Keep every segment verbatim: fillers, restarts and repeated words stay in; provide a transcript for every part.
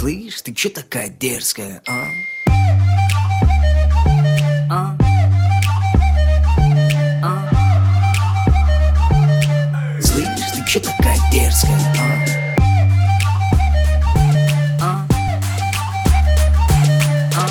Слышь, ты чё такая дерзкая, а? А? А? Слышь, ты чё такая дерзкая, а? А? А?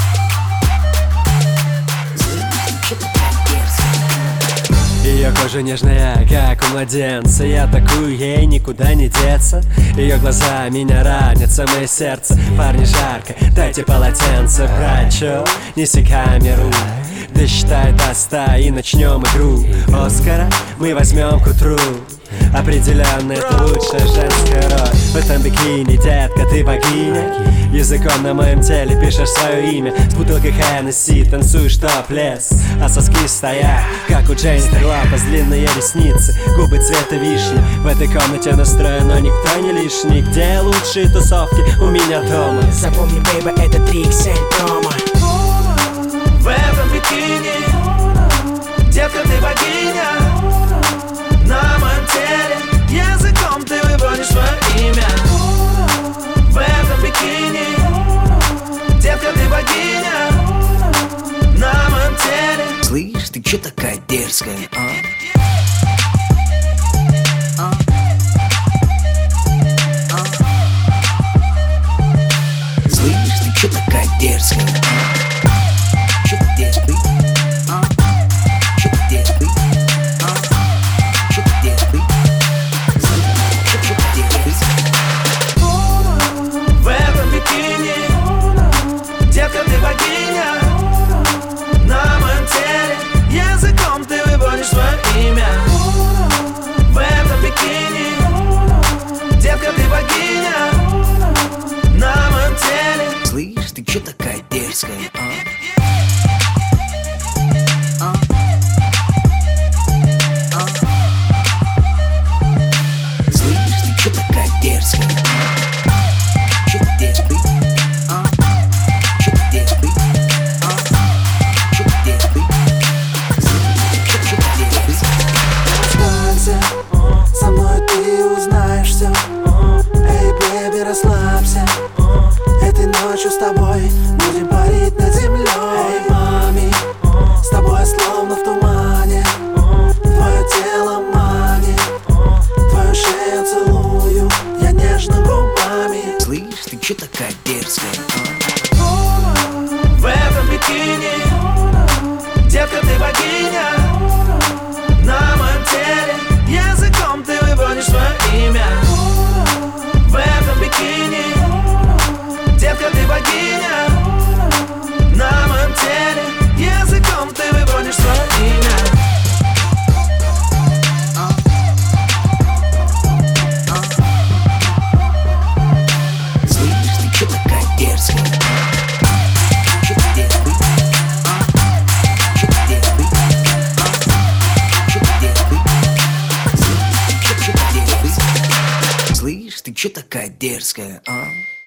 Слышь, ты чё такая дерзкая? Ее кожа нежная, как у младенца. Я такую, ей никуда не деться. Ее глаза меня ранят, самое сердце. Парни, жарко, дайте полотенце. Брать чё? Неси камеру. Досчитай до ста и начнем игру Оскара мы возьмем к утру. Определенно это лучшая женская роль. В этом бикини, детка, ты богиня. Языком на моем теле пишешь свое имя. С бутылкой Хеннесси танцуешь топлес. А соски стоят, как у Дженнифер Лопес. Длинные ресницы, губы цвета вишни. В этой комнате настроено никто не лишний. Где лучшие тусовки? У меня дома. Запомни, бейба, это три икс эль промо. В этом бикини, детка, ты богиня. На моем теле языком ты выполнишь свое имя. В этом бикини, детка, ты богиня. На моем теле. Слышь, ты чё такая дерзкая, а? А? А? Слышь, ты чё такая дерзкая, а? Чё ты дерзкий? А? Чё ты дерзкий? А? Чё ты дерзкий? Чё, чё ты дерзкий? В этом бикини, детка, ты богиня. На моем теле языком ты выполнишь свое имя. В этом бикини, детка, ты богиня. На моем теле. Слышь, ты чё такая дерзкая, а? А? А? Слышь, ты чё такая дерзкая, а? Чё ты дерзкий? А? Чё ты дерзкий? А? Чё ты дерзкий? Слышь, чё, чё ты дерзкий? Расслабься, со мной ты узнаешь все. Эй, бэби, расслабься. Этой ночью с тобой будем парить над землей. Эй, мами, с тобой словно в тумане. Твое тело манит, твою шею целую я нежно губами. Слышь, ты чё такая дерзкая, а? В этом бикини, детка, ты богиня. На моем теле языком ты выполнишь свое имя. В этом бикини, детка, ты богиня. На моем теле языком ты выполнишь свое имя. А? А? Слышь, ты чё такая дерзкая, а? Чё ты дерзкий? А? Чё ты дерзкий? А? Чё ты дерзкий? Слышь, чё, чё ты дерзкий? Слышь, ты чё такая дерзкая, а?